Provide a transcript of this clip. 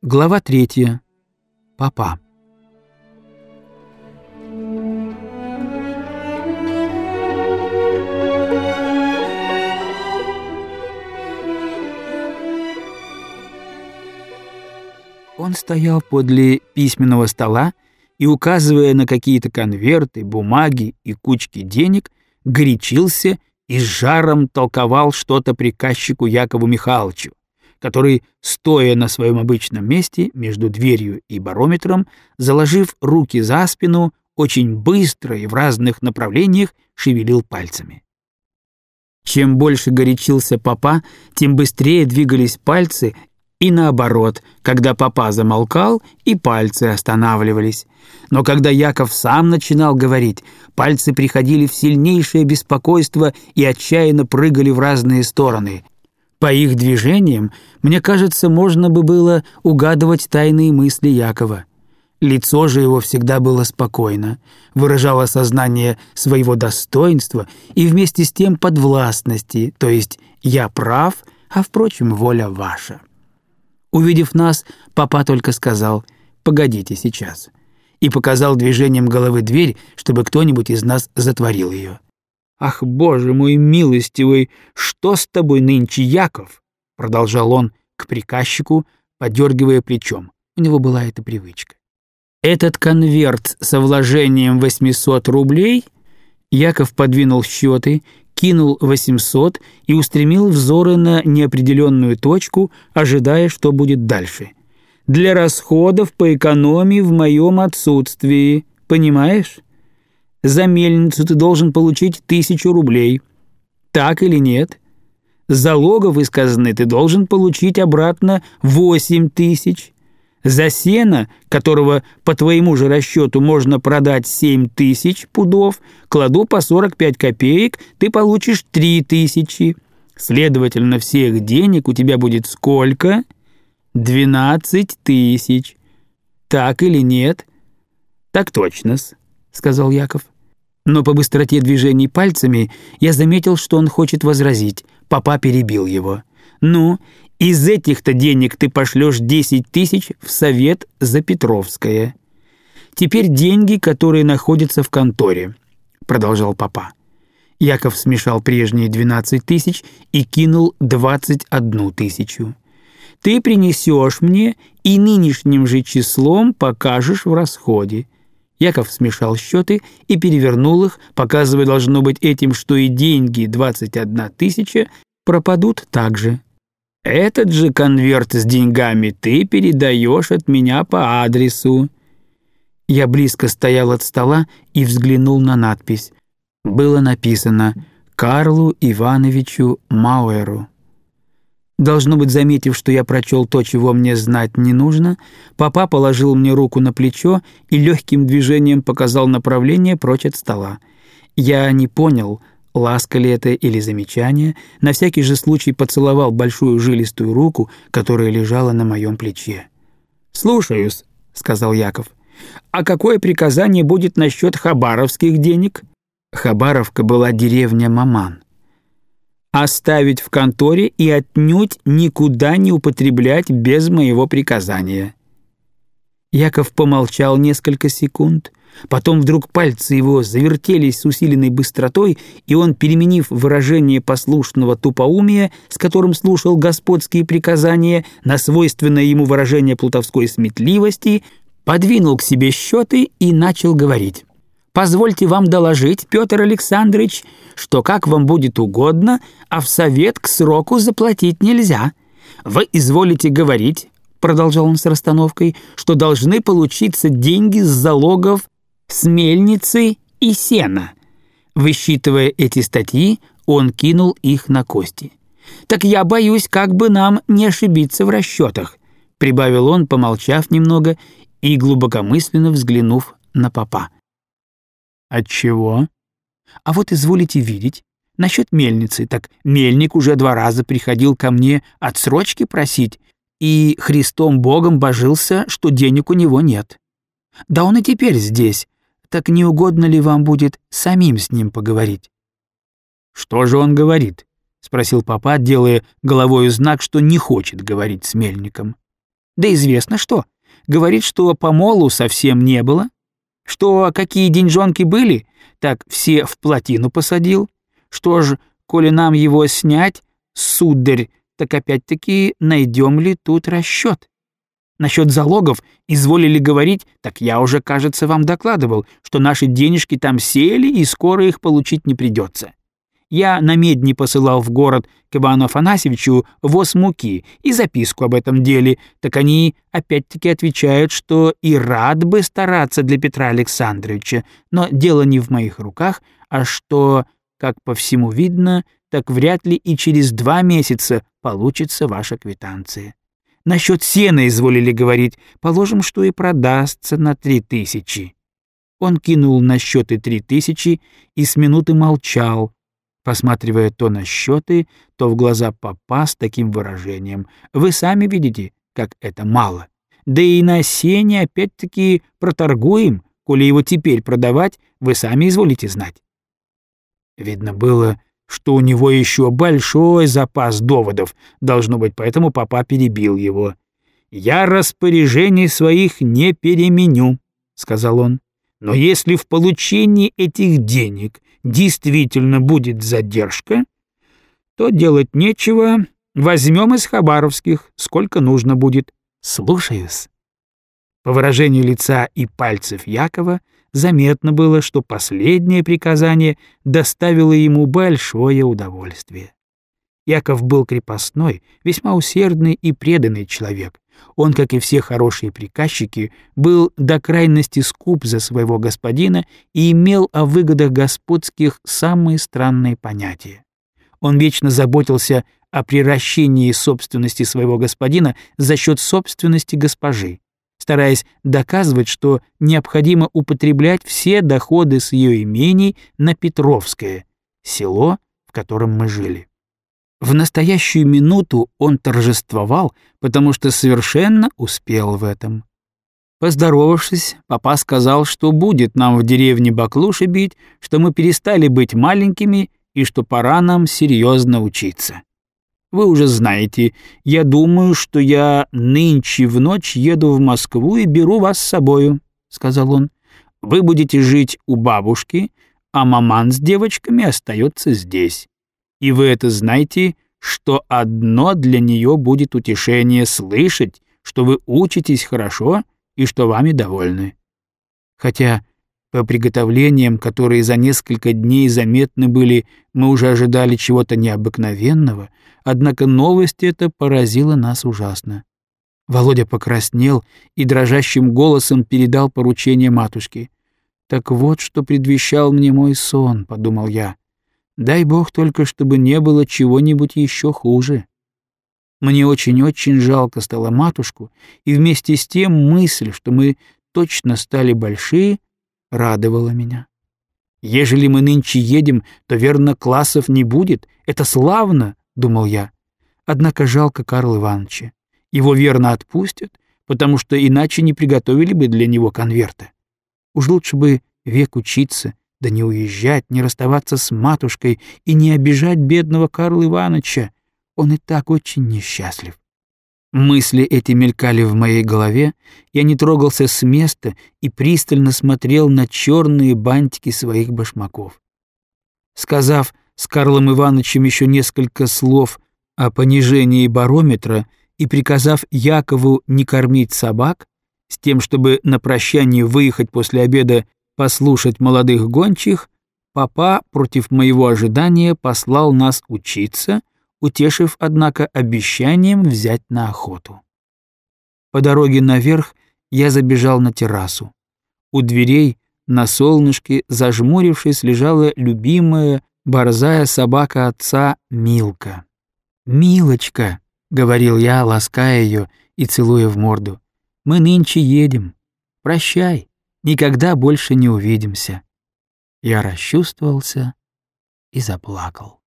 Глава 3. Папа. Он стоял подле письменного стола и, указывая на какие-то конверты, бумаги и кучки денег, горячился и с жаром толковал что-то приказчику Якову Михайловичу, который, стоя на своем обычном месте между дверью и барометром, заложив руки за спину, очень быстро и в разных направлениях шевелил пальцами. Чем больше горячился папа, тем быстрее двигались пальцы, и наоборот, когда папа замолкал, и пальцы останавливались. Но когда Яков сам начинал говорить, пальцы приходили в сильнейшее беспокойство и отчаянно прыгали в разные стороны. По их движениям, мне кажется, можно бы было угадывать тайные мысли Якова. Лицо же его всегда было спокойно, выражало сознание своего достоинства и вместе с тем подвластности, то есть «я прав, а, впрочем, воля ваша». Увидев нас, папа только сказал «погодите сейчас» и показал движением головы дверь, чтобы кто-нибудь из нас затворил ее. «Ах, Боже мой милостивый, что с тобой нынче, Яков?» — продолжал он к приказчику, подергивая плечом. У него была эта привычка. Этот конверт со вложением 800 рублей Яков подвинул счеты, кинул 800 и устремил взоры на неопределенную точку, ожидая, что будет дальше. «Для расходов по экономии в моем отсутствии, понимаешь? За мельницу ты должен получить 1000 рублей. Так или нет? Залогов из казны ты должен получить обратно 8000. За сено, которого по твоему же расчету можно продать 7000 пудов, кладу по 45 копеек, ты получишь 3000. Следовательно, всех денег у тебя будет сколько? 12 000. Так или нет?» «Так точно-с», — сказал Яков. Но по быстроте движений пальцами я заметил, что он хочет возразить. Папа перебил его. «Ну, из этих-то денег ты пошлешь 10 000 в совет за Петровское. Теперь деньги, которые находятся в конторе», — продолжал папа. Яков смешал прежние 12 000 и кинул 21 000. «Ты принесешь мне и нынешним же числом покажешь в расходе». Яков смешал счеты и перевернул их, показывая, должно быть, этим, что и деньги 21 000 пропадут также. «Этот же конверт с деньгами ты передаешь от меня по адресу». Я близко стоял от стола и взглянул на надпись. Было написано «Карлу Ивановичу Мауэру». Должно быть, заметив, что я прочел то, чего мне знать не нужно, папа положил мне руку на плечо и легким движением показал направление прочь от стола. Я не понял, ласка ли это или замечание, на всякий же случай поцеловал большую жилистую руку, которая лежала на моем плече. «Слушаюсь», — сказал Яков. «А какое приказание будет насчет хабаровских денег?» Хабаровка была деревня Маман. «Оставить в конторе и отнюдь никуда не употреблять без моего приказания». Яков помолчал несколько секунд, потом вдруг пальцы его завертелись с усиленной быстротой, и он, переменив выражение послушного тупоумия, с которым слушал господские приказания, на свойственное ему выражение плутовской сметливости, подвинул к себе счеты и начал говорить. «Позвольте вам доложить, Петр Александрович, что как вам будет угодно, а в совет к сроку заплатить нельзя. Вы изволите говорить, — продолжал он с расстановкой, — что должны получиться деньги с залогов с мельницы и сена». Высчитывая эти статьи, он кинул их на кости. «Так я боюсь, как бы нам не ошибиться в расчетах», — прибавил он, помолчав немного и глубокомысленно взглянув на папа. «Отчего?» «А вот изволите видеть, насчет мельницы, так мельник уже 2 раза приходил ко мне отсрочки просить, и Христом Богом божился, что денег у него нет. Да он и теперь здесь, так не угодно ли вам будет самим с ним поговорить?» «Что же он говорит?» — спросил папа, делая головою знак, что не хочет говорить с мельником. Да известно что. Говорит, что помолу совсем не было, что какие деньжонки были, так все в плотину посадил. Что ж, коли нам его снять, сударь, так опять-таки найдем ли тут расчет? Насчет залогов изволили говорить, так я уже, кажется, вам докладывал, что наши денежки там сели и скоро их получить не придется. Я на медни посылал в город к Ивану Афанасьевичу воз муки и записку об этом деле, так они опять-таки отвечают, что и рад бы стараться для Петра Александровича, но дело не в моих руках, а что, как по всему видно, так вряд ли и через 2 месяца получится ваша квитанция. Насчет сена изволили говорить, положим, что и продастся на 3000. Он кинул на счеты 3000 и с минуты молчал, посматривая то на счеты, то в глаза попа с таким выражением. Вы сами видите, как это мало. Да и на сене опять-таки проторгуем, коли его теперь продавать, вы сами изволите знать. Видно было, что у него еще большой запас доводов, должно быть, поэтому папа перебил его. «Я распоряжений своих не переменю», — сказал он. «Но если в получении этих денег действительно будет задержка, то делать нечего, возьмем из хабаровских, сколько нужно будет. Слушаюсь». По выражению лица и пальцев Якова заметно было, что последнее приказание доставило ему большое удовольствие. Яков был крепостной, весьма усердный и преданный человек. Он, как и все хорошие приказчики, был до крайности скуп за своего господина и имел о выгодах господских самые странные понятия. Он вечно заботился о приращении собственности своего господина за счет собственности госпожи, стараясь доказывать, что необходимо употреблять все доходы с ее имений на Петровское, село, в котором мы жили. В настоящую минуту он торжествовал, потому что совершенно успел в этом. Поздоровавшись, папа сказал, что будет нам в деревне баклуши бить, что мы перестали быть маленькими и что пора нам серьезно учиться. Вы уже знаете, я думаю, что я нынче в ночь еду в Москву и беру вас с собою, — сказал он. Вы будете жить у бабушки, а маман с девочками остается здесь. И вы это знаете, что одно для нее будет утешение слышать, что вы учитесь хорошо и что вами довольны. Хотя по приготовлениям, которые за несколько дней заметны были, мы уже ожидали чего-то необыкновенного, однако новость эта поразила нас ужасно. Володя покраснел и дрожащим голосом передал поручение матушке. «Так вот, что предвещал мне мой сон», — подумал я. «Дай Бог только, чтобы не было чего-нибудь еще хуже». Мне очень-очень жалко стало матушку, и вместе с тем мысль, что мы точно стали большие, радовала меня. «Ежели мы нынче едем, то, верно, классов не будет. Это славно», — думал я. Однако жалко Карла Ивановича. Его верно отпустят, потому что иначе не приготовили бы для него конверта. Уж лучше бы век учиться, да не уезжать, не расставаться с матушкой и не обижать бедного Карла Ивановича. Он и так очень несчастлив. Мысли эти мелькали в моей голове, я не трогался с места и пристально смотрел на черные бантики своих башмаков. Сказав с Карлом Ивановичем еще несколько слов о понижении барометра и приказав Якову не кормить собак, с тем, чтобы на прощание выехать после обеда послушать молодых гончих, папа против моего ожидания послал нас учиться, утешив, однако, обещанием взять на охоту. По дороге наверх я забежал на террасу. У дверей на солнышке, зажмурившись, лежала любимая борзая собака отца Милка. «Милочка», — говорил я, лаская ее и целуя в морду, — «мы нынче едем. Прощай, никогда больше не увидимся». Я расчувствовался и заплакал.